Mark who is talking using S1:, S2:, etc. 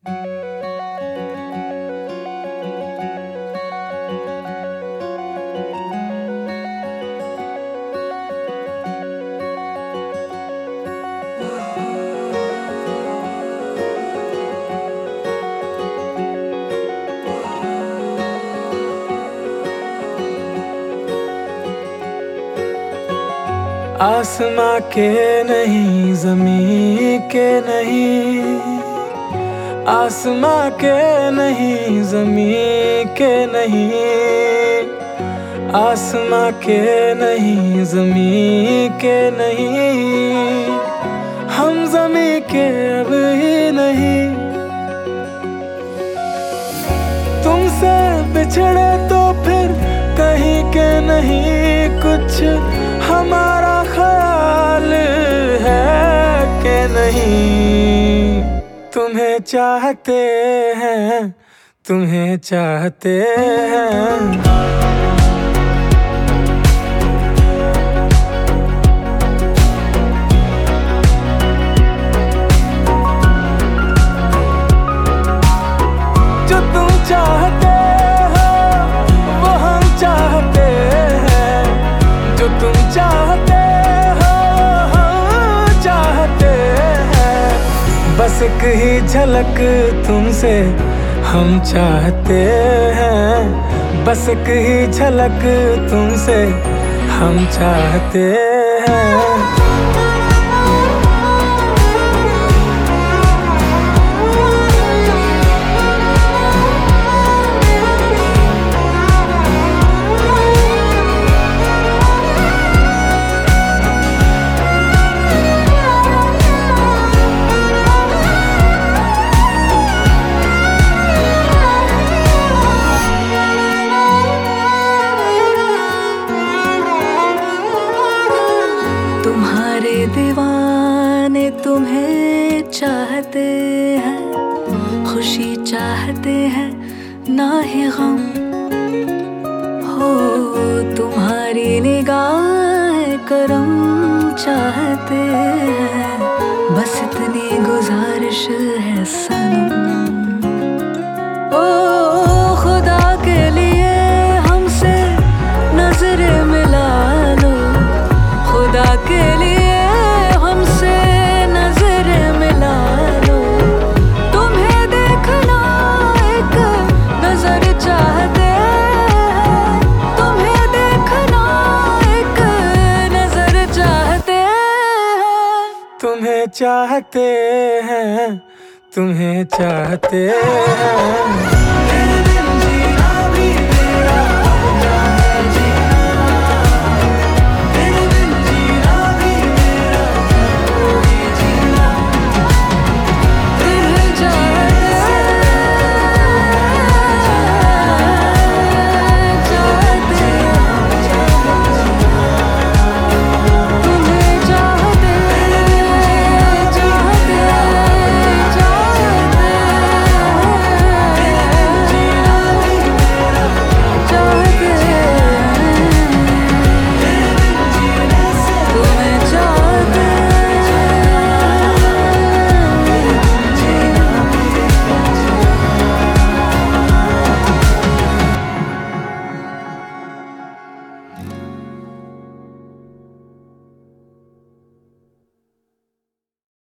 S1: आसमां के नहीं, ज़मीं के नहीं, आसमां के नहीं, ज़मीं के नहीं, आसमां के नहीं, ज़मीं के नहीं, हम ज़मीं के अब ही नहीं। तुमसे बिछड़े तो फिर कहीं के नहीं, कुछ हमारा ख्याल है कि नहीं। तुम्हें चाहते हैं, तुम्हें चाहते हैं। चाहते हो वो हम चाहते हैं, जो तुम चाहते हो हम चाहते हैं। बस एक ही झलक तुमसे हम चाहते हैं, बस एक ही झलक तुमसे हम चाहते हैं।
S2: तुम्हारे दीवाने तुम्हें चाहते हैं, खुशी चाहते हैं ना ही गम हो। तुम्हारी निगाह करम चाहते हैं, बस इतनी गुजारिश है सनम। ओ खुदा के लिए हमसे नजर मिला लो, खुदा के लिए हमसे नजर मिला लो। तुम्हें देखना एक नजर चाहते हैं, तुम्हें देखना एक नजर चाहते हैं।
S1: तुम्हें चाहते हैं, तुम्हें चाहते हैं।